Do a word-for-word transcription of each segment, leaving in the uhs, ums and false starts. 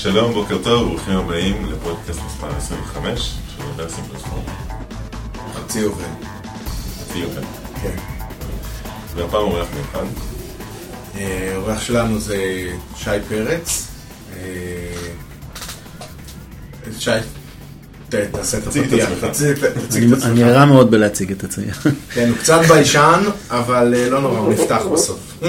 שלום, בוקר טוב, ברוכים הבאים לפודקאסט מספר עשרים וחמש של אוניברסיטת פלטפורמה. חצי עובד. חצי עובד. כן. והפעם אורח מיוחד. אורח שלנו זה שי פרץ. שי, תעשה את הפתיח. אני רע מאוד בלהציג את עצמי. כן, הוא קצת ביישן, אבל לא נורא, הוא נפתח בסוף.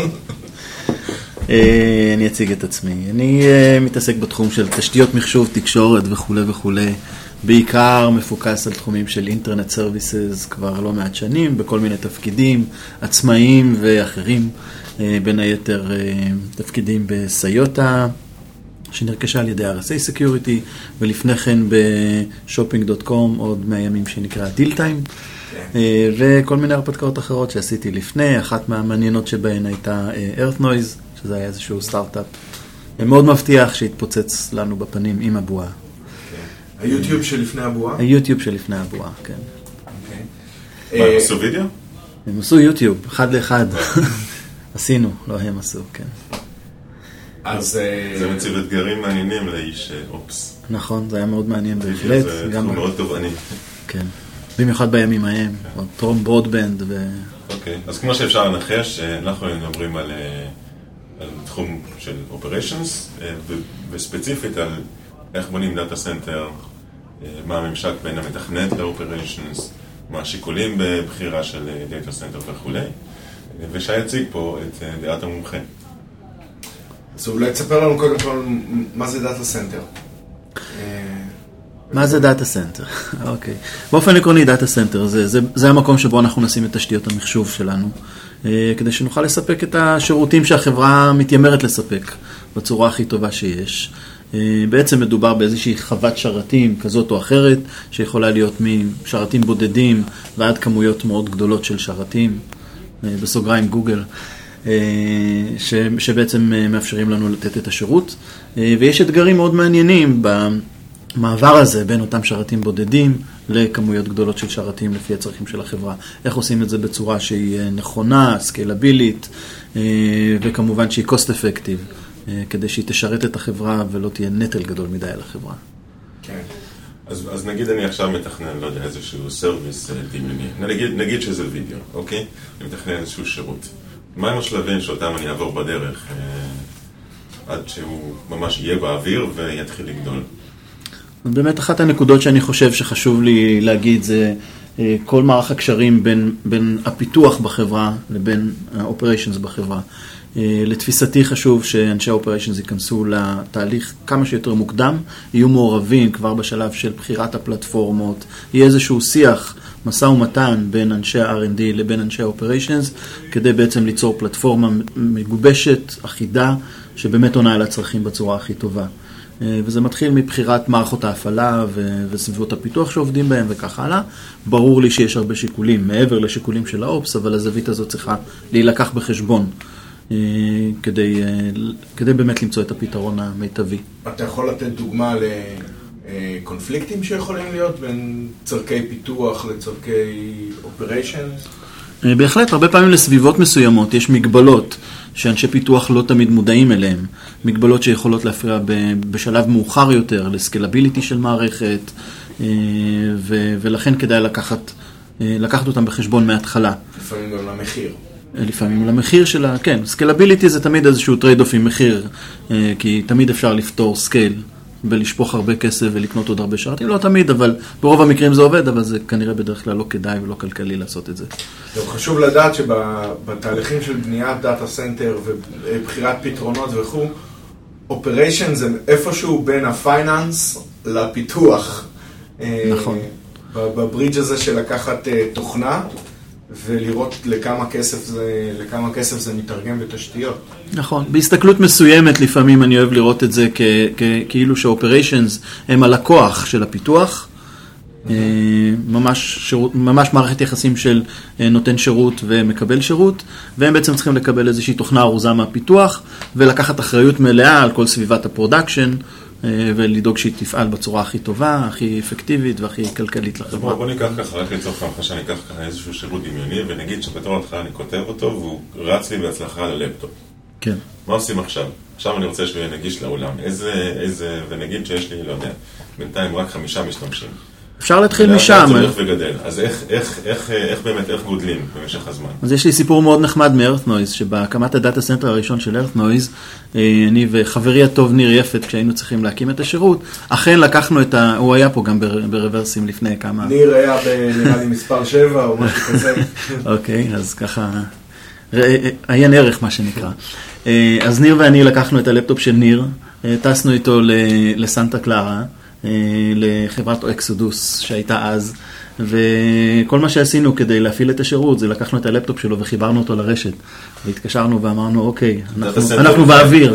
אני אציג את עצמי. אני מתעסק בתחום של תשתיות מחשוב, תקשורת וכו' וכו'. בעיקר מפוקס על תחומים של אינטרנט סרוויסס כבר לא מעט שנים, בכל מיני תפקידים עצמאיים ואחרים. בין היתר תפקידים בסיוטה, שנרכשה על ידי אר אס איי Security, ולפני כן בשופינג דוט קום, עוד מהימים שנקרא דיל טיים. וכל מיני הרפתקאות אחרות שעשיתי לפני. אחת מהמעניינות שבהן הייתה Earth Noise, שזה היה איזשהו סטארט-אפ מאוד מבטיח שהתפוצץ לנו בפנים עם הבועה. היוטיוב שלפני הבועה? היוטיוב שלפני הבועה, כן. מה, הם עשו וידאו? הם עשו יוטיוב, אחד לאחד. עשינו, לא הם עשו, כן. אז זה מציב אתגרים מעניינים לאיש אופס. נכון, זה היה מאוד מעניין בהחלט. זה תחום מאוד תובעני. כן. במיוחד בימים ההם, טרום ברודבנד ו... אוקיי, אז כמו שאפשר לנחש, אנחנו מדברים על תחום של operations, וספציפית על איך בונים דאטה סנטר, מה הממשק בין המתכנת ל-operations, מה השיקולים בבחירה של דאטה סנטר וכו'. ושי יציג פה את דעת המומחה. אז אולי תספר לנו קודם כל מה זה דאטה סנטר. מה זה דאטה סנטר? אוקיי. באופן עקרוני, דאטה סנטר זה, זה, זה המקום שבו אנחנו נשים את תשתיות המחשוב שלנו, כדי שנוכל לספק את השירותים שהחברה מתיימרת לספק בצורה הכי טובה שיש. בעצם מדובר באיזושהי חוות שרתים כזאת או אחרת, שיכולה להיות משרתים בודדים ועד כמויות מאוד גדולות של שרתים, בסוגריים גוגל, ש, שבעצם מאפשרים לנו לתת את השירות. ויש אתגרים מאוד מעניינים במעבר הזה בין אותם שרתים בודדים לכמויות גדולות של שרתים לפי הצרכים של החברה. איך עושים את זה בצורה שהיא נכונה, סקיילבילית, וכמובן שהיא cost effective, כדי שהיא תשרת את החברה ולא תהיה נטל גדול מדי על החברה. כן. אז, אז נגיד אני עכשיו מתכנן, לא יודע, איזשהו סרוויס דמיוני. נגיד, נגיד שזה וידאו, אוקיי? אני מתכנן איזשהו שירות. מה הם השלבים שאותם אני אעבור בדרך אה, עד שהוא ממש יהיה באוויר ויתחיל לגדול? באמת אחת הנקודות שאני חושב שחשוב לי להגיד זה אה, כל מערך הקשרים בין, בין הפיתוח בחברה לבין ה-operations בחברה. לתפיסתי חשוב שאנשי האופריישנס ייכנסו לתהליך כמה שיותר מוקדם, יהיו מעורבים כבר בשלב של בחירת הפלטפורמות, יהיה איזשהו שיח, משא ומתן בין אנשי ה-אר אנד די לבין אנשי האופריישנס, כדי בעצם ליצור פלטפורמה מגובשת, אחידה, שבאמת עונה על הצרכים בצורה הכי טובה. וזה מתחיל מבחירת מערכות ההפעלה וסביבות הפיתוח שעובדים בהם וכך הלאה. ברור לי שיש הרבה שיקולים, מעבר לשיקולים של האופס, אבל הזווית הזאת צריכה להילקח בחשבון. כדי, כדי באמת למצוא את הפתרון המיטבי. אתה יכול לתת דוגמה לקונפליקטים שיכולים להיות בין צרכי פיתוח לצרכי אופריישנס? בהחלט, הרבה פעמים לסביבות מסוימות יש מגבלות שאנשי פיתוח לא תמיד מודעים אליהם. מגבלות שיכולות להפריע בשלב מאוחר יותר לסקלביליטי של מערכת, ולכן כדאי לקחת, לקחת אותם בחשבון מההתחלה. לפעמים גם למחיר. לפעמים למחיר שלה, כן, סקלביליטי זה תמיד איזשהו טרייד-אוף עם מחיר, כי תמיד אפשר לפתור סקייל ולשפוך הרבה כסף ולקנות עוד הרבה שרתים, לא תמיד, אבל ברוב המקרים זה עובד, אבל זה כנראה בדרך כלל לא כדאי ולא כלכלי לעשות את זה. חשוב לדעת שבתהליכים של בניית דאטה סנטר ובחירת פתרונות וכו', אופריישן זה איפשהו בין הפייננס לפיתוח. נכון. בברידג' הזה של לקחת תוכנה, ולראות לכמה כסף זה, לכמה כסף זה מתרגם בתשתיות. נכון. בהסתכלות מסוימת לפעמים אני אוהב לראות את זה כ- כ- כאילו ש-operations הם הלקוח של הפיתוח. ממש שירות, ממש מערכת יחסים של נותן שירות ומקבל שירות, והם בעצם צריכים לקבל איזושהי תוכנה ארוזה מהפיתוח, ולקחת אחריות מלאה על כל סביבת הפרודקשן, ולדאוג שהיא תפעל בצורה הכי טובה, הכי אפקטיבית והכי כלכלית לחברה. בוא ניקח ככה, רק לצורך המחה שאני אקח ככה איזשהו שירות דמיוני, ונגיד שבתור התחלה אני כותב אותו, והוא רץ לי בהצלחה ללפטופ. כן. מה עושים עכשיו? עכשיו אני רוצה שהוא נגיש לעולם. איזה, איזה, ונגיד שיש לי, לא יודע, בינתיים רק חמישה משתמשים. אפשר להתחיל משם. זה הולך וגדל. אז איך, איך, איך, איך באמת, איך גודלים במשך הזמן? אז יש לי סיפור מאוד נחמד מ-Earth Noise, שבהקמת הדאטה סנטר הראשון של Earth Noise, אני וחברי הטוב ניר יפת, כשהיינו צריכים להקים את השירות, אכן לקחנו את ה... הוא היה פה גם ברוורסים לפני כמה... ניר היה בנראה לי מספר שבע או משהו כזה. אוקיי, אז ככה... עיין ערך מה שנקרא. אז ניר ואני לקחנו את הלפטופ של ניר, טסנו איתו לסנטה קלרה, לחברת אקסודוס שהייתה אז, וכל מה שעשינו כדי להפעיל את השירות זה לקחנו את הלפטופ שלו וחיברנו אותו לרשת, והתקשרנו ואמרנו אוקיי, אנחנו, אנחנו באוויר.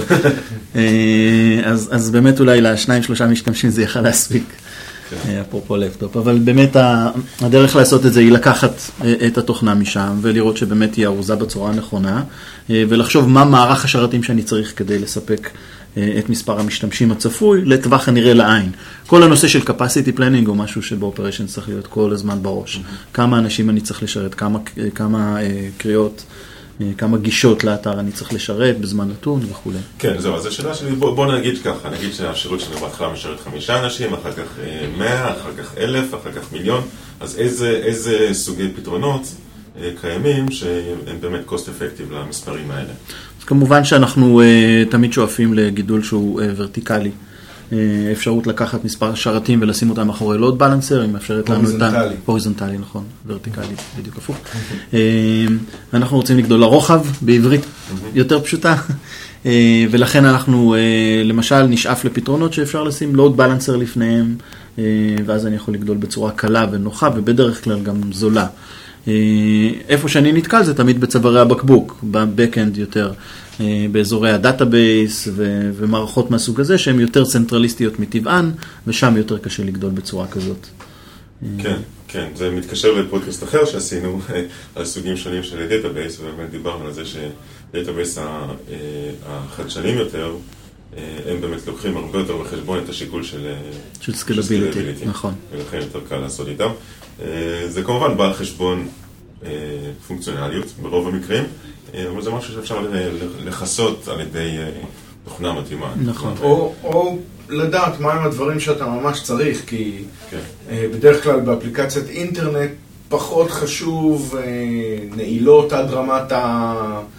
אז, אז באמת אולי לשניים שלושה משתמשים זה יכל להספיק, אפרופו לפטופ, אבל באמת הדרך לעשות את זה היא לקחת את התוכנה משם ולראות שבאמת היא ארוזה בצורה הנכונה, ולחשוב מה מערך השרתים שאני צריך כדי לספק את מספר המשתמשים הצפוי לטווח הנראה לעין. כל הנושא של capacity planning הוא משהו שבאופריישן צריך להיות כל הזמן בראש. כמה אנשים אני צריך לשרת, כמה, כמה קריאות, כמה גישות לאתר אני צריך לשרת בזמן נתון וכו'. כן, זהו, אז השאלה שלי, בוא, בוא נגיד ככה, נגיד שהשירות שלי בהתחלה משרת חמישה אנשים, אחר כך מאה, אחר כך אלף, אחר כך מיליון, אז איזה, איזה סוגי פתרונות קיימים שהם באמת cost effective למספרים האלה? אז כמובן שאנחנו uh, תמיד שואפים לגידול שהוא uh, ורטיקלי. Uh, אפשרות לקחת מספר שרתים ולשים אותם אחורי לוד בלנסר, אם אפשרת לנו את ה... הוריזונטלי, נכון, ורטיקלי, בדיוק הפוך. uh, אנחנו רוצים לגדול לרוחב, בעברית יותר פשוטה, uh, ולכן אנחנו uh, למשל נשאף לפתרונות שאפשר לשים לוד בלנסר לפניהם, uh, ואז אני יכול לגדול בצורה קלה ונוחה, ובדרך כלל גם זולה. איפה שאני נתקל זה תמיד בצווארי הבקבוק, בבקאנד יותר, באזורי הדאטאבייס ו- ומערכות מהסוג הזה שהן יותר צנטרליסטיות מטבען, ושם יותר קשה לגדול בצורה כזאת. כן, כן, זה מתקשר לפודקאסט אחר שעשינו על סוגים שונים של דאטאבייס, ובאמת דיברנו על זה שדאטאבייס החדשנים יותר, הם באמת לוקחים הרבה יותר בחשבון את השיקול של של סקלביליטי, נכון. ולכן יותר קל לעשות איתם. זה כמובן בא על חשבון פונקציונליות ברוב המקרים, אבל זה משהו שאפשר לחסות על ידי תוכנה מתאימה. נכון. או, או לדעת מהם הדברים שאתה ממש צריך, כי כן. בדרך כלל באפליקציית אינטרנט פחות חשוב נעילות עד רמת ה...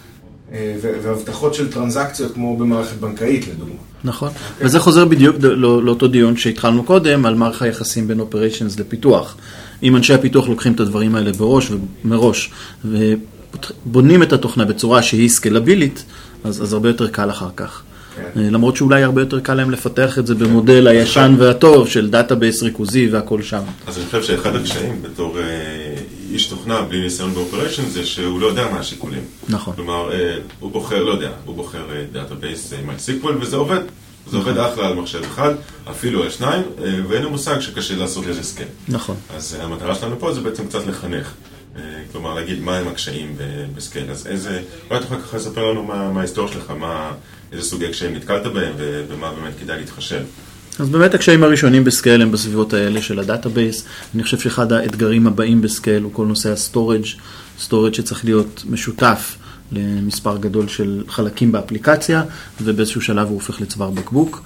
והבטחות של טרנזקציות כמו במערכת בנקאית לדוגמה. נכון, okay. וזה חוזר בדיוק לא, לאותו דיון שהתחלנו קודם על מערך היחסים בין אופריישנס לפיתוח. אם אנשי הפיתוח לוקחים את הדברים האלה בראש ומראש ובונים את התוכנה בצורה שהיא סקלבילית, אז, אז הרבה יותר קל אחר כך. Okay. למרות שאולי הרבה יותר קל להם לפתח את זה במודל okay. הישן והטוב של דאטאבייס ריכוזי והכל שם. אז אני חושב שאחד הקשיים בתור איש תוכנה בלי ניסיון באופריישן זה שהוא לא יודע מה השיקולים. נכון. כלומר, הוא בוחר, לא יודע, הוא בוחר דאטאבייס MySQL וזה עובד. זה עובד אחלה על מחשב אחד, אפילו על שניים, ואין לו מושג שקשה לעשות לזה סקל. נכון. אז המטרה שלנו פה זה בעצם קצת לחנך. כלומר, להגיד מה הם הקשיים בסקל. אז איזה, אולי תוכל ככה לספר לנו מה, מה ההיסטוריה שלך, מה, איזה סוגי קשיים נתקלת בהם ומה באמת כדאי להתחשב. אז באמת הקשיים הראשונים בסקייל הם בסביבות האלה של הדאטאבייס. אני חושב שאחד האתגרים הבאים בסקייל הוא כל נושא הסטורג', סטורג' שצריך להיות משותף למספר גדול של חלקים באפליקציה, ובאיזשהו שלב הוא הופך לצוואר בקבוק.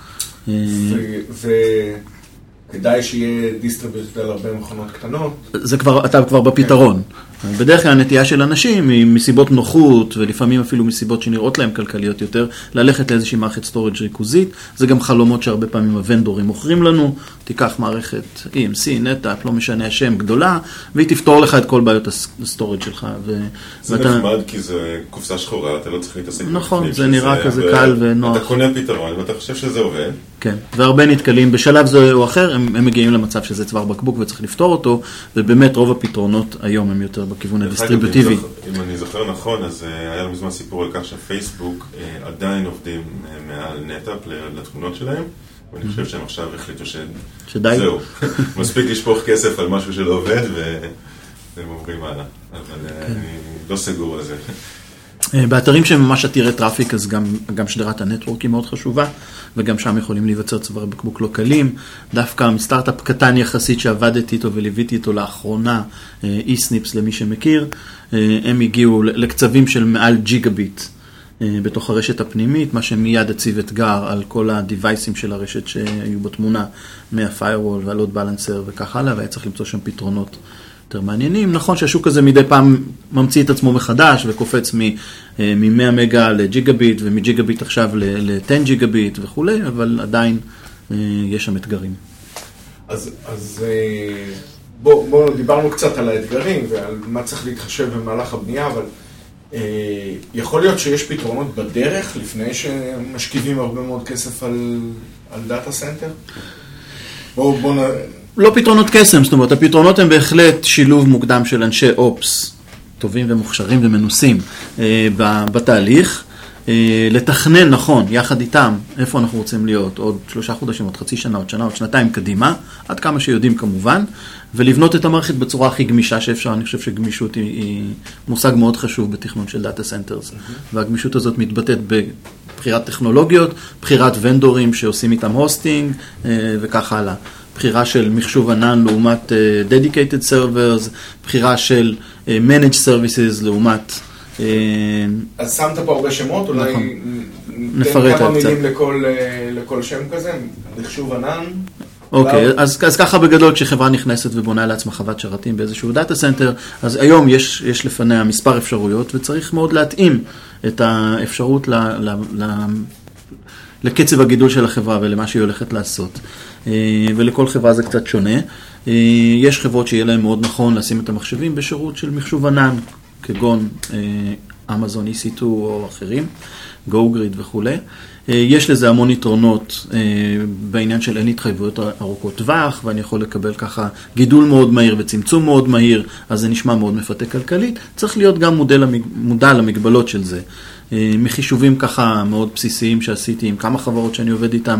וכדאי שיהיה דיסטריביוטד על הרבה מכונות קטנות. זה כבר, אתה כבר בפתרון. בדרך כלל הנטייה של אנשים היא מסיבות נוחות, ולפעמים אפילו מסיבות שנראות להם כלכליות יותר, ללכת לאיזושהי מערכת סטורג' ריכוזית. זה גם חלומות שהרבה פעמים הוונדורים מוכרים לנו. תיקח מערכת E M C, נטאפ, לא משנה השם, גדולה, והיא תפתור לך את כל בעיות הסטורג' שלך. זה נחמד כי זה קופסה שחורה, אתה לא צריך להתעסק. נכון, זה נראה כזה קל ונוח. אתה קונה פתרון ואתה חושב שזה עובד. כן, והרבה נתקלים בשלב זה או אחר, הם, הם מגיעים למצב שזה צוואר בקבוק וצריך לפתור אותו, ובאמת רוב הפתרונות היום הם יותר בכיוון הדיסטריבוטיבי. אם אני זוכר נכון, אז היה לנו מזמן סיפור על כך שפייסבוק עדיין עובדים מעל נטאפ לתמונות שלהם, ואני חושב שהם עכשיו החליטו שזהו, מספיק לשפוך כסף על משהו שלא עובד, והם עוברים הלאה, אבל אני לא סגור על זה. באתרים שהם ממש עתירי טראפיק, אז גם, גם שדרת הנטוורק היא מאוד חשובה, וגם שם יכולים להיווצר צווארי בקבוק לא קלים. דווקא מסטארט-אפ קטן יחסית שעבדתי איתו וליוויתי איתו לאחרונה, אי-סניפס למי שמכיר, הם הגיעו לקצבים של מעל ג'יגה ביט בתוך הרשת הפנימית, מה שמיד הציב אתגר על כל הדיווייסים של הרשת שהיו בתמונה, מה-firewall והלוד בלנסר וכך הלאה, והיה צריך למצוא שם פתרונות יותר מעניינים. נכון שהשוק הזה מדי פעם ממציא את עצמו מחדש וקופץ מ-מאה מגה לג'יגה ביט, ומג'יגה ביט עכשיו ל-עשרה ג'יגה ביט וכו', אבל עדיין יש שם אתגרים. אז, אז בוא, בוא, דיברנו קצת על האתגרים ועל מה צריך להתחשב במהלך הבנייה, אבל יכול להיות שיש פתרונות בדרך לפני שמשקיבים הרבה מאוד כסף על, על דאטה סנטר? בוא, בוא נ... לא פתרונות קסם, זאת אומרת, הפתרונות הם בהחלט שילוב מוקדם של אנשי אופס, טובים ומוכשרים ומנוסים בתהליך, לתכנן נכון, יחד איתם, איפה אנחנו רוצים להיות, עוד שלושה חודשים, עוד חצי שנה, עוד שנה, עוד שנתיים קדימה, עד כמה שיודעים כמובן, ולבנות את המערכת בצורה הכי גמישה שאפשר. אני חושב שגמישות היא, היא מושג מאוד חשוב בתכנון של דאטה סנטרס, mm-hmm. והגמישות הזאת מתבטאת בבחירת טכנולוגיות, בחירת ונדורים שעושים איתם הוסטינג, וכך הלאה. בחירה של מחשוב ענן לעומת dedicated servers, בחירה של managed services לעומת... אז שמת פה הרבה שמות, אולי נפרט כמה מילים לכל, לכל שם כזה, מחשוב ענן. אוקיי, אז, אז ככה בגדול כשחברה נכנסת ובונה לעצמה חוות שרתים באיזשהו דאטה סנטר, אז היום יש, יש לפניה מספר אפשרויות, וצריך מאוד להתאים את האפשרות ל, ל, ל, לקצב הגידול של החברה ולמה שהיא הולכת לעשות. ולכל חברה זה קצת שונה. יש חברות שיהיה להם מאוד נכון לשים את המחשבים בשירות של מחשוב ענן, כגון אמזון אי סי טו או אחרים, GoGrid וכו'. יש לזה המון יתרונות בעניין של אין התחייבויות ארוכות טווח, ואני יכול לקבל ככה גידול מאוד מהיר וצמצום מאוד מהיר, אז זה נשמע מאוד מפתה כלכלית. צריך להיות גם מודע, מודע למגבלות של זה. מחישובים ככה מאוד בסיסיים שעשיתי עם כמה חברות שאני עובד איתם.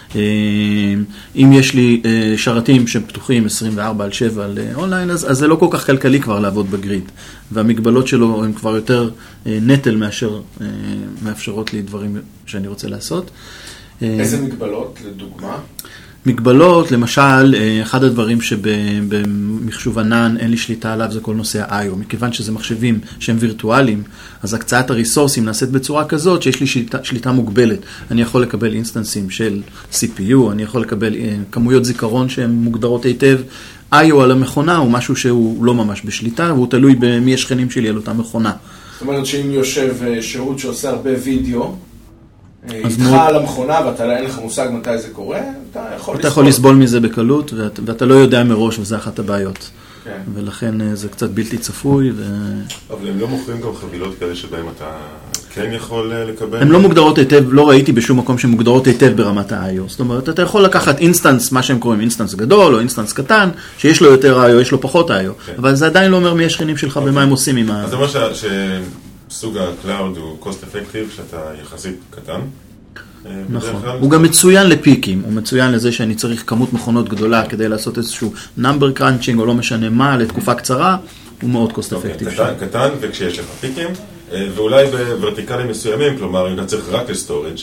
אם יש לי שרתים שפתוחים עשרים וארבע על שבע על אונליין, אז, אז זה לא כל כך כלכלי כבר לעבוד בגריד. והמגבלות שלו הן כבר יותר נטל מאשר מאפשרות לי דברים שאני רוצה לעשות. איזה מגבלות, לדוגמה? מגבלות, למשל, אחד הדברים שבמחשוב ענן אין לי שליטה עליו זה כל נושא ה-איי או. מכיוון שזה מחשבים שהם וירטואליים, אז הקצאת הריסורסים נעשית בצורה כזאת שיש לי שליטה, שליטה מוגבלת. אני יכול לקבל אינסטנסים של סי פי יו, אני יכול לקבל כמויות זיכרון שהן מוגדרות היטב. איי או על המכונה הוא משהו שהוא לא ממש בשליטה, והוא תלוי במי השכנים שלי על אותה מכונה. זאת אומרת שאם יושב שירות שעושה הרבה וידאו, איתך על המכונה ואתה אין לך מושג מתי זה קורה, אתה יכול לסבול. אתה יכול לסבול מזה בקלות, ואתה לא יודע מראש, וזה אחת הבעיות. ולכן זה קצת בלתי צפוי. אבל הם לא מוכרים גם חבילות כאלה שבהם אתה כן יכול לקבל? הם לא מוגדרות היטב, לא ראיתי בשום מקום שמוגדרות היטב ברמת ה-איי או. זאת אומרת, אתה יכול לקחת אינסטנס, מה שהם קוראים אינסטנס גדול או אינסטנס קטן, שיש לו יותר איי או, יש לו פחות איי או. אבל זה עדיין לא אומר מי השכנים שלך במה הם עושים עם ה... אז זה אומר שסוג ה-Cloud הוא cost effective, שאתה יחסית קטן. נכון. הוא גם מצוין לפיקים, הוא מצוין לזה שאני צריך כמות מכונות גדולה כדי לעשות איזשהו number crunching או לא משנה מה, לתקופה קצרה, הוא מאוד cost effective. קטן, קטן, וכשיש לך פיקים, ואולי בוורטיקלים מסוימים, כלומר, אם אתה צריך רק לסטורג'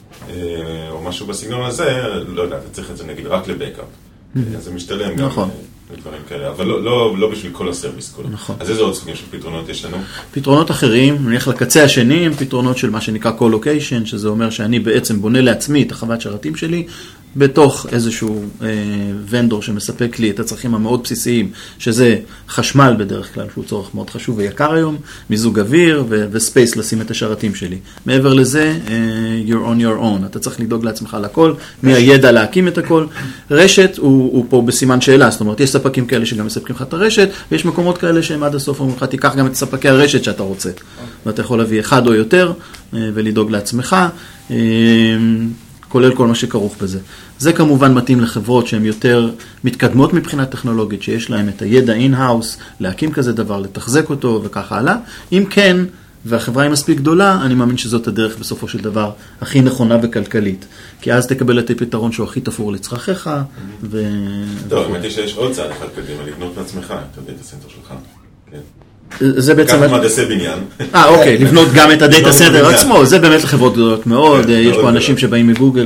או משהו בסגנון הזה, לא יודע, אתה צריך את זה נגיד רק לבקאפ. אז זה משתלם גם לדברים כאלה, אבל לא בשביל כל הסרוויס כולו. אז איזה עוד סוגים של פתרונות יש לנו? פתרונות אחרים, נלך לקצה השני, הם פתרונות של מה שנקרא co-location, שזה אומר שאני בעצם בונה לעצמי את החוות שרתים שלי, בתוך איזשהו אה, ונדור שמספק לי את הצרכים המאוד בסיסיים, שזה חשמל בדרך כלל, שהוא צורך מאוד חשוב ויקר היום, מיזוג אוויר ו- וספייס לשים את השרתים שלי. מעבר לזה, uh, you're on your own, אתה צריך לדאוג לעצמך לכל, מהידע להקים את הכל. רשת הוא, הוא פה בסימן שאלה, זאת אומרת, יש ספקים כאלה שגם מספקים לך את הרשת, ויש מקומות כאלה שהם עד הסוף אומרים לך, תיקח גם את ספקי הרשת שאתה רוצה. ואתה יכול להביא אחד או יותר, uh, ולדאוג לעצמך. Uh, כולל כל מה שכרוך בזה. זה כמובן מתאים לחברות שהן יותר מתקדמות מבחינה טכנולוגית, שיש להן את הידע אין-האוס, להקים כזה דבר, לתחזק אותו וכך הלאה. אם כן, והחברה היא מספיק גדולה, אני מאמין שזאת הדרך בסופו של דבר הכי נכונה וכלכלית. כי אז תקבל את הפתרון שהוא הכי תפור לצרכיך. ו... טוב, האמת היא שיש עוד צעד אחד קדימה, לבנות לעצמך את הדאטה סנטר שלך. כן. זה בעצם... ככה מהדסי בניין. אה, אוקיי, לבנות גם את הדאטה סנטר עצמו, זה באמת לחברות גדולות מאוד, יש פה אנשים שבאים מגוגל,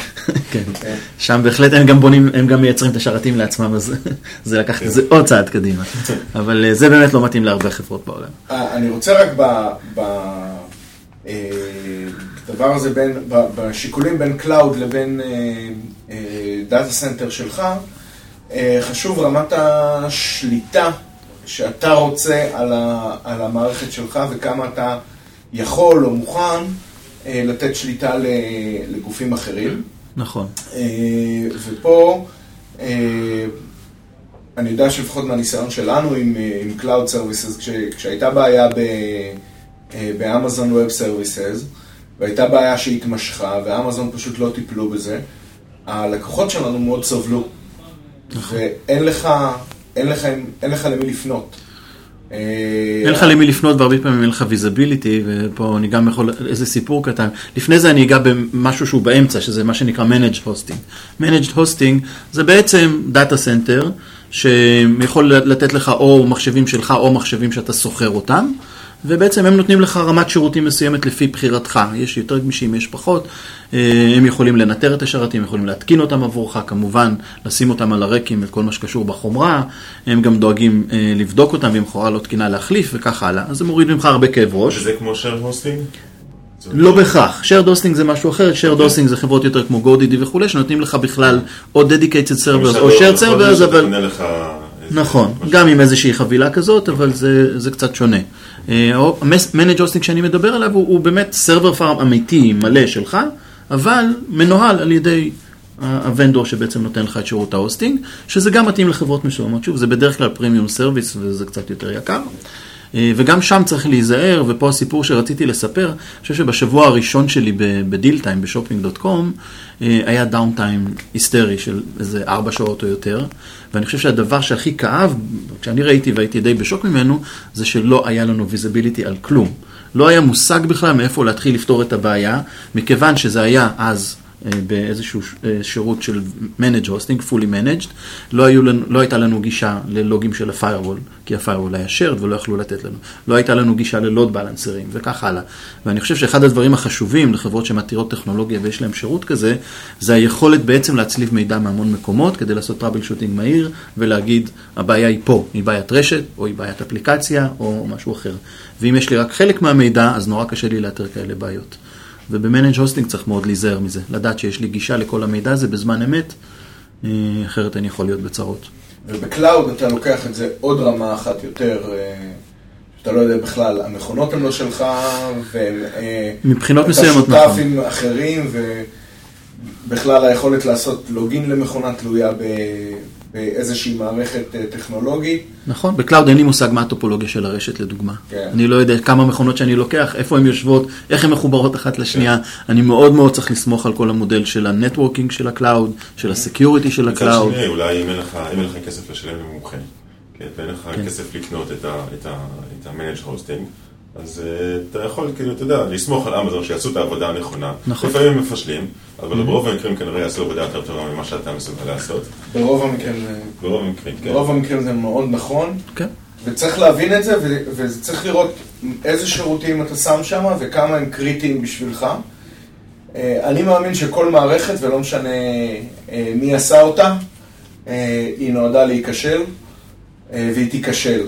ושם בהחלט הם גם בונים, הם גם מייצרים את השרתים לעצמם, אז זה לקח את זה עוד צעד קדימה. אבל זה באמת לא מתאים להרבה חברות בעולם. אני רוצה רק הדבר הזה בין, בשיקולים בין קלאוד לבין דאטה סנטר שלך, חשוב רמת השליטה שאתה רוצה על, ה, על המערכת שלך וכמה אתה יכול או מוכן לתת שליטה לגופים אחרים. נכון. ופה אני יודע שלפחות מהניסיון שלנו עם, עם Cloud Services, כש, כשהייתה בעיה ב, באמזון Web Services, והייתה בעיה שהתמשכה, ואמזון פשוט לא טיפלו בזה, הלקוחות שלנו מאוד סבלו. ואין לך, אין לך, אין לך למי לפנות. אין לך למי לפנות, והרבה פעמים אין לך ויזביליטי, ופה אני גם יכול, איזה סיפור קטן. לפני זה אני אגע במשהו שהוא באמצע, שזה מה שנקרא Managed Hosting. Managed Hosting זה בעצם דאטה סנטר, שיכול לתת לך או מחשבים שלך, או מחשבים שאתה סוחר אותם, ובעצם הם נותנים לך רמת שירותים מסוימת לפי בחירתך. יש יותר גמישים, יש פחות. הם יכולים לנטר את השרתים, יכולים להתקין אותם עבורך, כמובן, לשים אותם על הרקים, את כל מה שקשור בחומרה. הם גם דואגים לבדוק אותם, ואם חומרה לא תקינה להחליף, וכך הלאה. אז זה מוריד ממך הרבה כאב ראש. וזה כמו shared hosting? לא בהכרח. shared hosting זה משהו אחר. shared hosting זה חברות יותר כמו GoDaddy וכו', שנותנים לך בכלל או dedicated servers או shared servers, אבל... נכון, גם עם איזושהי חבילה כזאת, אבל זה, זה קצת שונה. Managed hosting שאני מדבר עליו, הוא, הוא באמת סרבר פארם אמיתי, מלא שלך, אבל מנוהל על ידי הוונדור שבעצם נותן לך את שירות ההוסטינג, שזה גם מתאים לחברות מסוימות. שוב, זה בדרך כלל פרימיום סרוויס, וזה קצת יותר יקר. וגם שם צריך להיזהר, ופה הסיפור שרציתי לספר, אני חושב שבשבוע הראשון שלי בדיל טיים, בשופינג דוט קום, היה דאון טיים היסטרי של איזה ארבע שעות או יותר, ואני חושב שהדבר שהכי כאב, כשאני ראיתי והייתי די בשוק ממנו, זה שלא היה לנו ויזיביליטי על כלום. לא היה מושג בכלל מאיפה להתחיל לפתור את הבעיה, מכיוון שזה היה אז באיזשהו שירות של Managed Hosting, Fully Managed, לא, היו לנו, לא הייתה לנו גישה ללוגים של ה-Firewall, כי ה-Firewall היה shared ולא יכלו לתת לנו. לא הייתה לנו גישה ללוד בלנסרים וכך הלאה. ואני חושב שאחד הדברים החשובים לחברות שמתירות טכנולוגיה ויש להם שירות כזה, זה היכולת בעצם להצליב מידע מהמון מקומות, כדי לעשות טראבל שוטינג מהיר ולהגיד, הבעיה היא פה, היא בעיית רשת, או היא בעיית אפליקציה, או משהו אחר. ואם יש לי רק חלק מהמידע, אז נורא קשה לי לאתר כאלה בעיות. ובמנג' הוסטינג צריך מאוד להיזהר מזה, לדעת שיש לי גישה לכל המידע הזה בזמן אמת, אחרת אני יכול להיות בצרות. ובקלאוד אתה לוקח את זה עוד רמה אחת יותר, שאתה לא יודע בכלל, המכונות הן לא שלך, מבחינות מסוימות נכון. אתה שותף עם אחרים, ובכלל היכולת לעשות לוגין למכונה תלויה באיזושהי מערכת טכנולוגית. נכון, בקלאוד אין לי מושג מה הטופולוגיה של הרשת לדוגמה. כן. אני לא יודע כמה מכונות שאני לוקח, איפה הן יושבות, איך הן מחוברות אחת לשנייה. כן. אני מאוד מאוד צריך לסמוך על כל המודל של הנטוורקינג של הקלאוד, של הסקיוריטי של הקלאוד. מצד שני, אולי אם אין לך, אם אין לך כסף לשלם למומחה, כן, ואין לך כן. כסף לקנות את ה, את ה, את ה-managed hosting, אז uh, אתה יכול, כאילו, אתה יודע, לסמוך על אמזון שיעשו את העבודה הנכונה. נכון. לפעמים הם מפשלים, אבל mm-hmm. ברוב המקרים כנראה יעשו עבודה יותר טובה ממה שאתה מסוגל לעשות. ברוב המקרים זה... ברוב המקרים, כן. ברוב המקרים זה מאוד נכון. כן. וצריך להבין את זה, ו- וצריך לראות איזה שירותים אתה שם שם, וכמה הם קריטיים בשבילך. Uh, אני מאמין שכל מערכת, ולא משנה uh, מי עשה אותה, uh, היא נועדה להיכשל, uh, והיא תיכשל.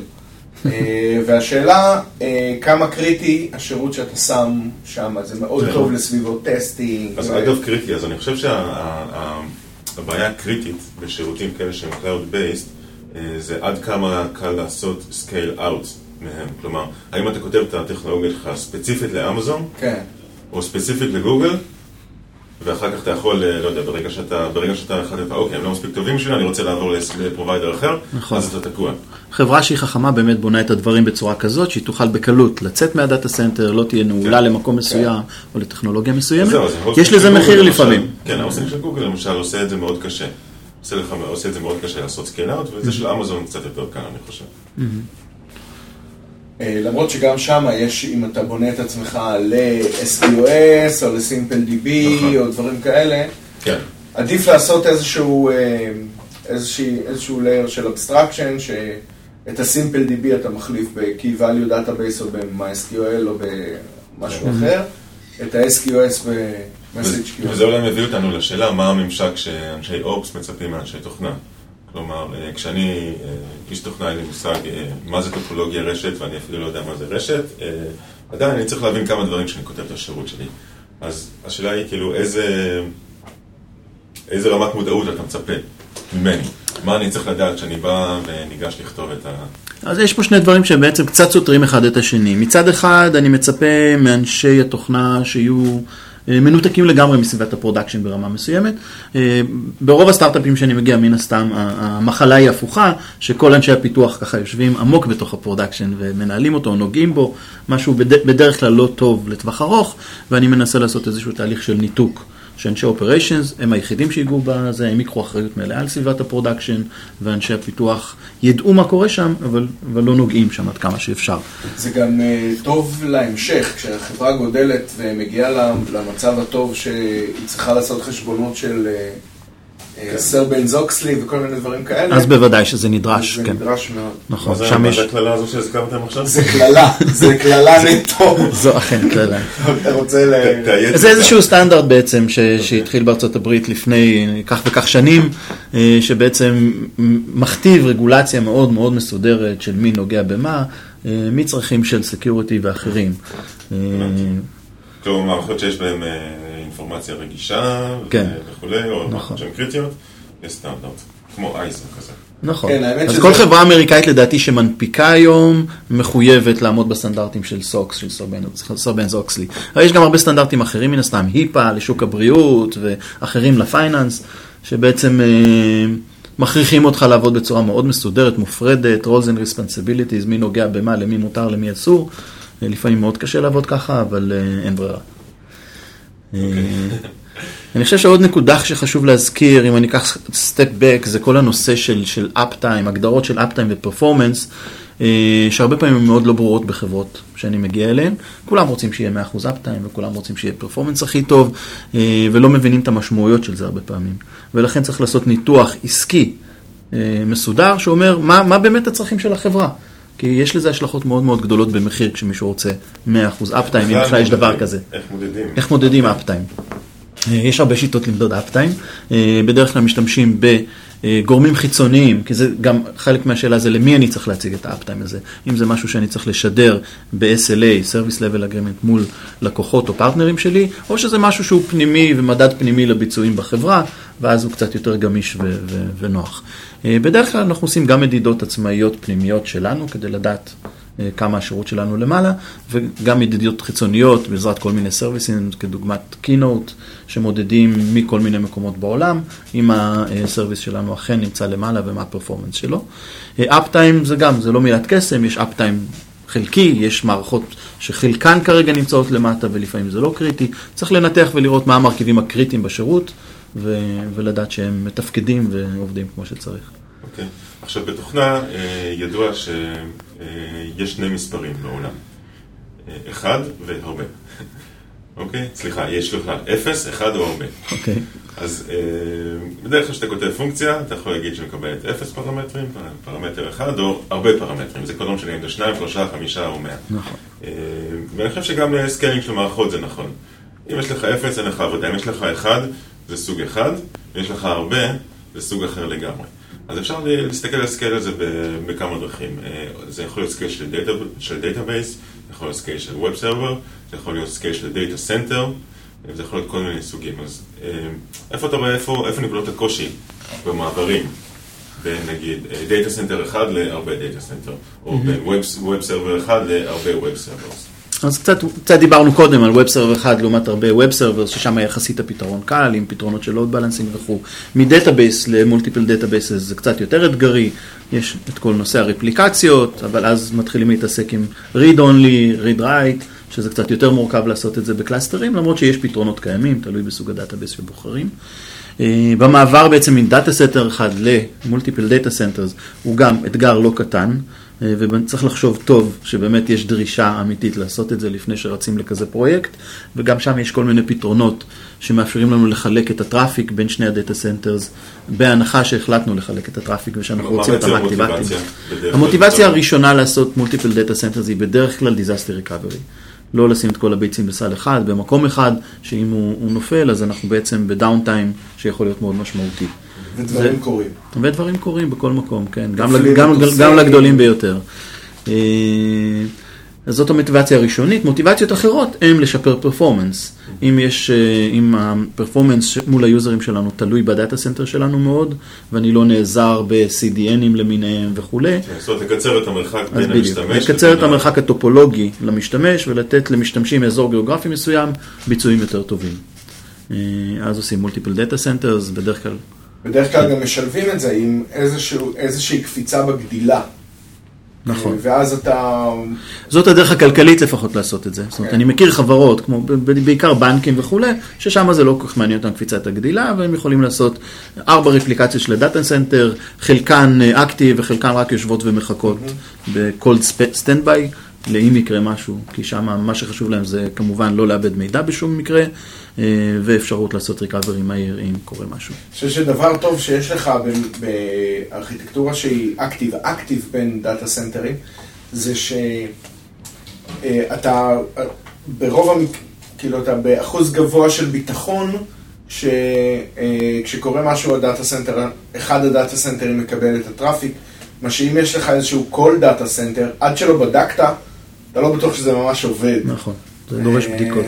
והשאלה, כמה קריטי השירות שאתה שם שם, זה מאוד טוב לסביבות טסטינג. אז אגב קריטי, אז אני חושב שהבעיה הקריטית בשירותים כאלה שהם Cloud Based, זה עד כמה קל לעשות scale out מהם. כלומר, האם אתה כותב את הטכנולוגיה שלך ספציפית לאמזון, או ספציפית לגוגל, ואחר כך אתה יכול, לא יודע, ברגע שאתה, ברגע שאתה החלטת, אוקיי, הם לא מספיק טובים שלי, אני רוצה לעבור לפרוביידר אחר, נכון. אז אתה תקוע. חברה שהיא חכמה באמת בונה את הדברים בצורה כזאת, שהיא תוכל בקלות לצאת מהדאטה סנטר, לא תהיה נעולה כן. למקום מסוים, כן. או לטכנולוגיה מסוימת. זהו, יש לזה מחיר לפעמים. כן, ההוסטינג של גוגל למשל עושה את זה מאוד קשה. עושה, לך, עושה את זה מאוד קשה לעשות סקייל אאוט, וזה של אמזון קצת יותר קל, אני חושב. למרות שגם שם יש, אם אתה בונה את עצמך ל-אס קיו אס או ל-SimpleDB או דברים כאלה, כן. עדיף לעשות איזשהו, איזשהו layer של abstraction, שאת ה-SimpleDB אתה מחליף ב-Key Value Database או ב-MySQL או במשהו אחר, את ה-אס קיו אס ב-Message קיו אס. וזה אולי מביא אותנו לשאלה, מה הממשק שאנשי אופס מצפים מאנשי תוכנה? כלומר, כשאני איש תוכנה, אין לי מושג מה זה טופולוגיה רשת, ואני אפילו לא יודע מה זה רשת, עדיין אני צריך להבין כמה דברים כשאני כותב את השירות שלי. אז השאלה היא כאילו איזה, איזה רמת מודעות אתה מצפה ממני? מה אני צריך לדעת כשאני בא וניגש לכתוב את ה... אז יש פה שני דברים שבעצם קצת סותרים אחד את השני. מצד אחד אני מצפה מאנשי התוכנה שיהיו מנותקים לגמרי מסביבת הפרודקשן ברמה מסוימת. ברוב הסטארט-אפים שאני מגיע, מן הסתם, המחלה היא הפוכה, שכל אנשי הפיתוח ככה יושבים עמוק בתוך הפרודקשן ומנהלים אותו, נוגעים בו, משהו בדרך כלל לא טוב לטווח ארוך, ואני מנסה לעשות איזשהו תהליך של ניתוק. שאנשי אופריישנס הם היחידים שיגעו בזה, הם יקחו אחריות מלאה על סביבת הפרודקשן, ואנשי הפיתוח ידעו מה קורה שם, אבל, אבל לא נוגעים שם עד כמה שאפשר. זה גם uh, טוב להמשך, כשהחברה גודלת ומגיעה למצב הטוב שהיא צריכה לעשות חשבונות של סרבנס אוקסלי וכל מיני דברים כאלה. אז בוודאי שזה נדרש, זה כן. נדרש מאוד. נכון. מה זה הכללה הזו שהזכרתם עכשיו? זה כללה, זה כללה נטו. זו אכן כללה. אתה רוצה ל... זה איזשהו סטנדרט בעצם שהתחיל בארצות הברית לפני כך וכך שנים, שבעצם מכתיב רגולציה מאוד מאוד מסודרת של מי נוגע במה, מצרכים של סקיוריטי ואחרים. כלומר, מערכות שיש בהן אינפורמציה רגישה וכולי, או מערכות שהן קריטיות, יש סטנדרט, כמו אייזו כזה. נכון. אז כל חברה אמריקאית לדעתי שמנפיקה היום מחויבת לעמוד בסטנדרטים של סוקס, של סרבנס אוקסלי. אבל יש גם הרבה סטנדרטים אחרים מן הסתם, היפה לשוק הבריאות ואחרים לפייננס, שבעצם מכריחים אותך לעבוד בצורה מאוד מסודרת, מופרדת, roles and responsibilities, מי נוגע במה, למי מותר, למי אסור. לפעמים מאוד קשה לעבוד ככה, אבל אין ברירה. אני חושב שעוד נקודה שחשוב להזכיר, אם אני אקח סטפ בק, זה כל הנושא של, של אפטיים, הגדרות של אפטיים ופרפורמנס, שהרבה פעמים הן מאוד לא ברורות בחברות שאני מגיע אליהן. כולם רוצים שיהיה מאה אחוז אפטיים, וכולם רוצים שיהיה פרפורמנס הכי טוב, ולא מבינים את המשמעויות של זה הרבה פעמים. ולכן צריך לעשות ניתוח עסקי מסודר, שאומר מה, מה באמת הצרכים של החברה. כי יש לזה השלכות מאוד מאוד גדולות במחיר, כשמישהו רוצה מאה אחוז אפטיים, אם בכלל יש דבר כזה. איך מודדים? איך מודדים אפטיים? יש הרבה שיטות למדוד אפטיים. בדרך כלל משתמשים בגורמים חיצוניים, כי זה גם חלק מהשאלה זה למי אני צריך להציג את האפטיים הזה. אם זה משהו שאני צריך לשדר ב-אס אל איי, Service Level Agreement, מול לקוחות או פרטנרים שלי, או שזה משהו שהוא פנימי ומדד פנימי לביצועים בחברה, ואז הוא קצת יותר גמיש ו- ו- ונוח. בדרך כלל אנחנו עושים גם מדידות עצמאיות פנימיות שלנו, כדי לדעת כמה השירות שלנו למעלה, וגם מדידות חיצוניות, בעזרת כל מיני סרוויסים, כדוגמת קינוט, שמודדים מכל מיני מקומות בעולם, אם הסרוויס שלנו אכן נמצא למעלה ומה הפרפורמנס שלו. אפטיים זה גם, זה לא מילת קסם, יש אפטיים חלקי, יש מערכות שחלקן כרגע נמצאות למטה, ולפעמים זה לא קריטי. צריך לנתח ולראות מה המרכיבים הקריטיים בשירות, ו- ולדעת שהם מתפקדים ועובדים כמו שצריך. אוקיי. עכשיו, בתוכנה ידוע שיש שני מספרים בעולם. אחד והרבה. אוקיי? סליחה, יש לך אפס, אחד או הרבה. אוקיי. אז בדרך כלל שאתה כותב פונקציה, אתה יכול להגיד שמקבלת אפס פרמטרים, פרמטר אחד, או הרבה פרמטרים. זה קודם שלי אם זה שניים, שלושה, חמישה או מאה. נכון. ואני חושב שגם סקיילינג של מערכות זה נכון. אם יש לך אפס, אין לך עבודה. אם יש לך אחד, זה סוג אחד. אם יש לך הרבה, זה סוג אחר לגמרי. אז אפשר להסתכל על סקייל הזה בכמה דרכים. זה יכול להיות סקייל של דאטאבייס, זה יכול להיות סקייל של ווב סרבר, זה יכול להיות סקייל של דאטה סנטר, וזה יכול להיות כל מיני סוגים. אז איפה אתה רואה, איפה, איפה נקודות הקושי במעברים בין נגיד דאטה סנטר אחד להרבה דאטה סנטר, או בין ווב סרבר אחד להרבה ווב סרברס? אז קצת, קצת דיברנו קודם על ווב סרבר אחד לעומת הרבה ווב סרבר, ששם יחסית הפתרון קל, עם פתרונות של לוד בלנסינג וכו'. מדאטאבייס למולטיפל דאטאבייס זה קצת יותר אתגרי, יש את כל נושא הרפליקציות, אבל אז מתחילים להתעסק עם read only, read write, שזה קצת יותר מורכב לעשות את זה בקלאסטרים, למרות שיש פתרונות קיימים, תלוי בסוג הדאטאבייס שבוחרים. במעבר בעצם מדאטה סנטר אחד למולטיפל דאטה סנטרס, הוא גם אתגר לא קטן, וצריך לחשוב טוב שבאמת יש דרישה אמיתית לעשות את זה לפני שרצים לכזה פרויקט, וגם שם יש כל מיני פתרונות שמאפשרים לנו לחלק את הטראפיק בין שני הדאטה סנטרס, בהנחה שהחלטנו לחלק את הטראפיק ושאנחנו רוצים את המוטיבציה. המוטיבציה הראשונה לעשות מולטיפל דאטה סנטרס היא בדרך כלל disaster recovery. לא לשים את כל הביצים בסל אחד, במקום אחד, שאם הוא, הוא נופל, אז אנחנו בעצם בדאונטיים שיכול להיות מאוד משמעותי. ודברים זה, קורים. ודברים קורים בכל מקום, כן. גם, לג, גם, גם לגדולים ביותר. אז זאת המוטיבציה הראשונית. מוטיבציות אחרות הם לשפר פרפורמנס. אם יש, אם הפרפורמנס מול היוזרים שלנו תלוי בדאטה סנטר שלנו מאוד, ואני לא נעזר ב-סי די אנים למיניהם וכו'. זאת אומרת, לקצר את המרחק בין המשתמש. לקצר את המרחק הטופולוגי למשתמש, ולתת למשתמשים אזור גיאוגרפי מסוים, ביצועים יותר טובים. אז עושים מולטיפל דאטה סנטרס, בדרך כלל. בדרך כלל גם משלבים את זה עם איזושהי קפיצה בגדילה. נכון. ואז אתה... זאת הדרך הכלכלית לפחות לעשות את זה. זאת אומרת, אני מכיר חברות, כמו בעיקר בנקים וכו', ששם זה לא כל כך מעניין אותם קפיצת הגדילה, והם יכולים לעשות ארבע רפליקציות של הדאטה סנטר, חלקן אקטיב וחלקן רק יושבות ומחכות בקולד סטנדביי, לאם יקרה משהו, כי שם מה שחשוב להם זה כמובן לא לאבד מידע בשום מקרה, ואפשרות לעשות ריקאברי מהיר אם קורה משהו. אני חושב שדבר טוב שיש לך בארכיטקטורה שהיא אקטיב, אקטיב בין דאטה סנטרים, זה שאתה ברוב המק... כאילו אתה באחוז גבוה של ביטחון, שכשקורה משהו הדאטה סנטר, אחד הדאטה סנטרים מקבל את הטראפיק, מה שאם יש לך איזשהו כל דאטה סנטר, עד שלא בדקת, אתה לא בטוח שזה ממש עובד. נכון, זה דורש בדיקות.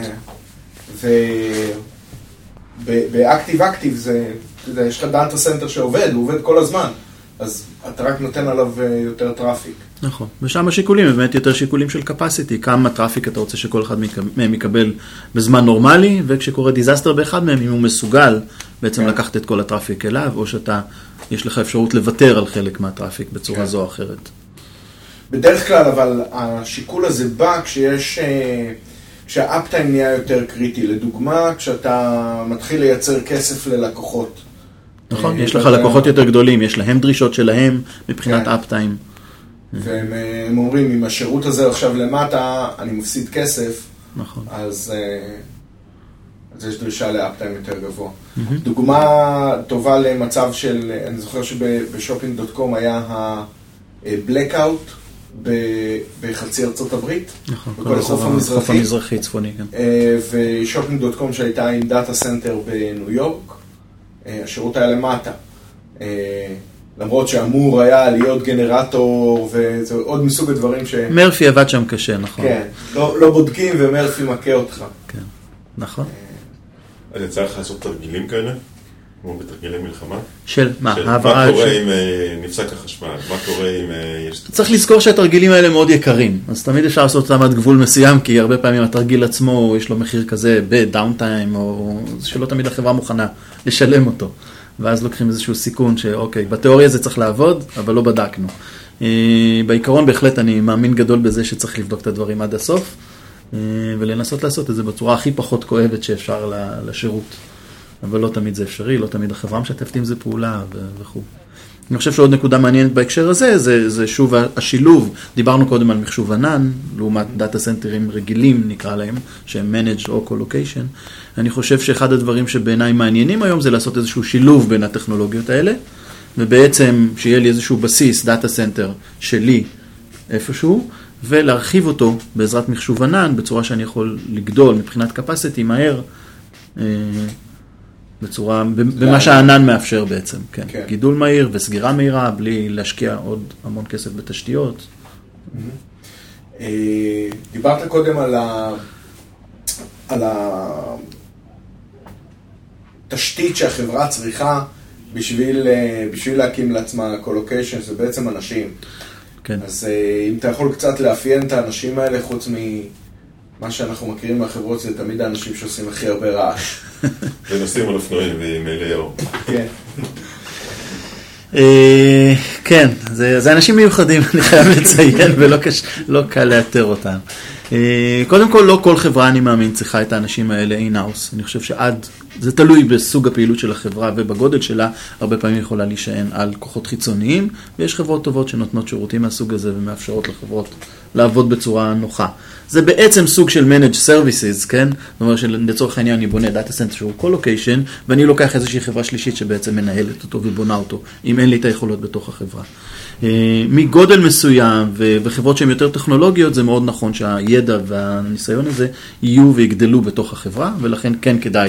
ובאקטיב אקטיב זה, יש לך דאטה סנטר שעובד, הוא עובד כל הזמן, אז אתה רק נותן עליו יותר טראפיק. נכון, ושם השיקולים, באמת יותר שיקולים של capacity, כמה טראפיק אתה רוצה שכל אחד מהם יקבל בזמן נורמלי, וכשקורה דיזסטר באחד מהם, אם הוא מסוגל בעצם לקחת את כל הטראפיק אליו, או שאתה, יש לך אפשרות לוותר על חלק מהטראפיק בצורה זו או אחרת. בדרך כלל, אבל השיקול הזה בא כשיש... כשהאפטיים נהיה יותר קריטי, לדוגמה, כשאתה מתחיל לייצר כסף ללקוחות. נכון, יש לך לקוחות יותר גדולים, יש להם דרישות שלהם מבחינת אפטיים. והם אומרים, אם השירות הזה עכשיו למטה, אני מפסיד כסף, נכון. אז יש דרישה לאפטיים יותר גבוה. דוגמה טובה למצב של, אני זוכר שבשופינג דוט קום היה ה-blackout, בחצי ארצות הברית, נכון, בכל החוף המזרחי, החוף המזרחי צפוני, כן. ושופינג דוט קום שהייתה עם דאטה סנטר בניו יורק, השירות היה למטה, למרות שאמור היה להיות גנרטור וזה עוד מסוג הדברים ש... מרפי עבד שם קשה, נכון. כן, לא, לא בודקים ומרפי מכה אותך. כן, נכון. אז יצא לך לעשות תרגילים כאלה? כמו בתרגילי מלחמה? של מה? מה קורה אם נפסק החשמל? מה קורה אם יש... צריך לזכור שהתרגילים האלה מאוד יקרים, אז תמיד אפשר לעשות אותם עד גבול מסוים, כי הרבה פעמים התרגיל עצמו יש לו מחיר כזה בדאונטיים, או שלא תמיד החברה מוכנה לשלם אותו, ואז לוקחים איזשהו סיכון שאוקיי, בתיאוריה זה צריך לעבוד, אבל לא בדקנו. בעיקרון בהחלט אני מאמין גדול בזה שצריך לבדוק את הדברים עד הסוף, ולנסות לעשות את זה בצורה הכי פחות כואבת שאפשר לשירות. אבל לא תמיד זה אפשרי, לא תמיד החברה משתפת עם זה פעולה וכו'. אני חושב שעוד נקודה מעניינת בהקשר הזה, זה, זה שוב השילוב, דיברנו קודם על מחשוב ענן, לעומת דאטה סנטרים רגילים נקרא להם, שהם managed או co-location. אני חושב שאחד הדברים שבעיניי מעניינים היום זה לעשות איזשהו שילוב בין הטכנולוגיות האלה, ובעצם שיהיה לי איזשהו בסיס, דאטה סנטר שלי איפשהו, ולהרחיב אותו בעזרת מחשוב ענן, בצורה שאני יכול לגדול מבחינת capacity מהר, בצורה, במה שהענן מאפשר בעצם, כן. כן. גידול מהיר וסגירה מהירה, בלי להשקיע עוד המון כסף בתשתיות. דיברת קודם על ה... על התשתית שהחברה צריכה בשביל, בשביל להקים לעצמה קולוקיישן, זה בעצם אנשים. כן. אז אם אתה יכול קצת לאפיין את האנשים האלה, חוץ ממה שאנחנו מכירים מהחברות, זה תמיד האנשים שעושים הכי הרבה רעש. ונוסעים על אופנועים ועם ליאור. כן. כן, זה אנשים מיוחדים, אני חייב לציין, ולא קל לאתר אותם. קודם כל, לא כל חברה, אני מאמין, צריכה את האנשים האלה אין-האוס. אני חושב שעד, זה תלוי בסוג הפעילות של החברה ובגודל שלה, הרבה פעמים יכולה להישען על כוחות חיצוניים, ויש חברות טובות שנותנות שירותים מהסוג הזה ומאפשרות לחברות לעבוד בצורה נוחה. זה בעצם סוג של managed services, כן? זאת אומרת שלצורך העניין אני בונה דאטה סנטר שהוא co-location, ואני לוקח איזושהי חברה שלישית שבעצם מנהלת אותו ובונה אותו, אם אין לי את היכולות בתוך החברה. מגודל מסוים וחברות שהן יותר טכנולוגיות, זה מאוד נכון שהידע והניסיון הזה יהיו ויגדלו בתוך החברה, ולכן כן כדאי.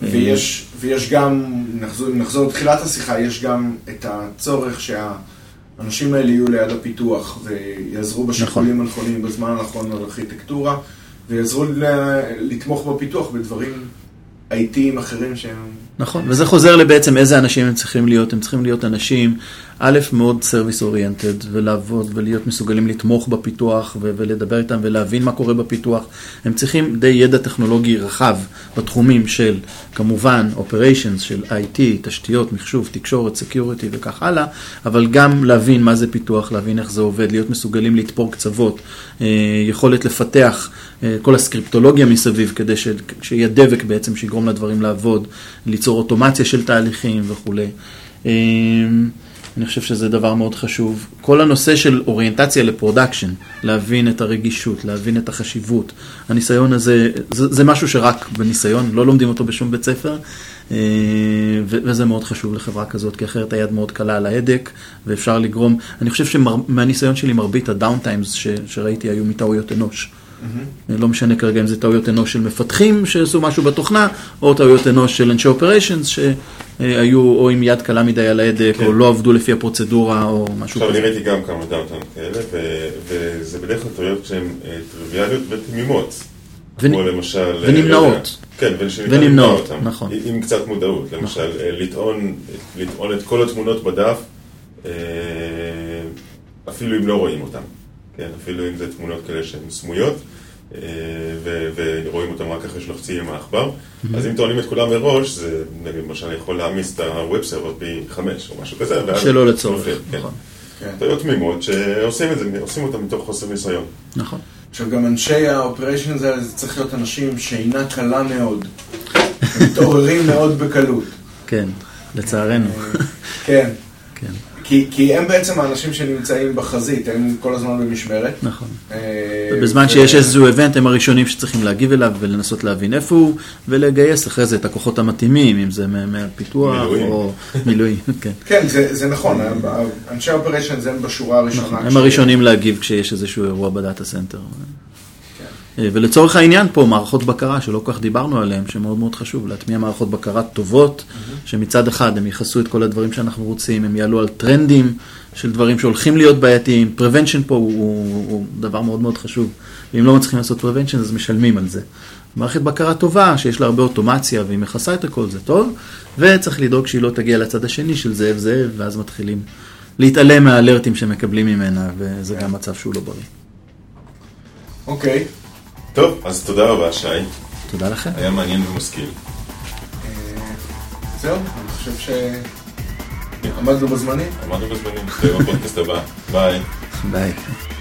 ויש, ויש גם, נחזור, נחזור לתחילת השיחה, יש גם את הצורך שה... האנשים האלה יהיו ליד הפיתוח ויעזרו בשיקולים הנכונים בזמן הנכון על ארכיטקטורה, ויעזרו לתמוך בפיתוח בדברים איי-טיים אחרים שהם... נכון, וזה חוזר לבעצם איזה אנשים הם צריכים להיות. הם צריכים להיות אנשים, א', מאוד סרוויס אוריינטד, ולעבוד ולהיות מסוגלים לתמוך בפיתוח ו- ולדבר איתם ולהבין מה קורה בפיתוח. הם צריכים די ידע טכנולוגי רחב בתחומים של, כמובן, operations של איי טי, תשתיות, מחשוב, תקשורת, security וכך הלאה, אבל גם להבין מה זה פיתוח, להבין איך זה עובד, להיות מסוגלים לתפור קצוות, יכולת לפתח כל הסקריפטולוגיה מסביב כדי ש- שיהיה דבק בעצם שיגרום לדברים לעבוד, ליצור אוטומציה של תהליכים וכו'. אני חושב שזה דבר מאוד חשוב. כל הנושא של אוריינטציה לפרודקשן, להבין את הרגישות, להבין את החשיבות. הניסיון הזה, זה, זה משהו שרק בניסיון, לא לומדים אותו בשום בית ספר, וזה מאוד חשוב לחברה כזאת, כי אחרת היד מאוד קלה על ההדק, ואפשר לגרום, אני חושב שמהניסיון שלי מרבית הדאונטיימס שראיתי היו מטעויות אנוש. לא משנה כרגע אם זה טעויות אנוש של מפתחים שעשו משהו בתוכנה, או טעויות אנוש של אנשי אופריישנס שהיו או עם יד קלה מדי על ההדק, או לא עבדו לפי הפרוצדורה, או משהו כזה. עכשיו, אני ראיתי גם כמה דאונטיים כאלה, וזה בדרך כלל טעויות שהן טריוויאליות ותמימות. כמו למשל... ונמנעות. כן, ונמנעות, נכון. עם קצת מודעות. למשל, לטעון את כל התמונות בדף, אפילו אם לא רואים אותן. כן, אפילו אם זה תמונות כאלה שהן סמויות, ורואים אותם רק אחרי שלוחצים עם העכבר. אז אם טוענים את כולם מראש, זה, נגיד, למשל, יכול להעמיס את הווב סרבר פי חמש או משהו כזה. שלא לצורך. נכון. טעויות תמימות שעושים את זה, עושים אותם מתוך חוסר ניסיון. נכון. עכשיו, גם אנשי האופריישן הזה, זה צריך להיות אנשים שאינה קלה מאוד. מתעוררים מאוד בקלות. כן, לצערנו. כן. כן. כי, כי הם בעצם האנשים שנמצאים בחזית, הם כל הזמן במשמרת. נכון. ובזמן שיש איזשהו איבנט, הם הראשונים שצריכים להגיב אליו ולנסות להבין איפה הוא, ולגייס אחרי זה את הכוחות המתאימים, אם זה מהפיתוח או מילואים. כן, כן, זה, זה נכון. אנשי האופריישן זה הם בשורה הראשונה. נכון, הם הראשונים להגיב כשיש איזשהו אירוע בדאטה סנטר. ולצורך העניין פה, מערכות בקרה שלא כל כך דיברנו עליהן, שמאוד מאוד חשוב, להטמיע מערכות בקרה טובות, שמצד אחד הם יחסו את כל הדברים שאנחנו רוצים, הם יעלו על טרנדים של דברים שהולכים להיות בעייתיים. Prevention פה הוא, הוא, הוא דבר מאוד מאוד חשוב. ואם לא מצליחים לעשות Prevention, אז משלמים על זה. מערכת בקרה טובה, שיש לה הרבה אוטומציה, והיא מכסה את הכל, זה טוב, וצריך לדאוג שהיא לא תגיע לצד השני של זאב זאב, ואז מתחילים להתעלם מהאלרטים שמקבלים ממנה, וזה גם מצב שהוא לא בריא. אוקיי. טוב, אז תודה רבה, שי. תודה לכם. היה מעניין ומשכיל. זהו, אני חושב שעמדנו בזמנים. עמדנו בזמנים. זה בפודקאסט הבא. ביי. ביי.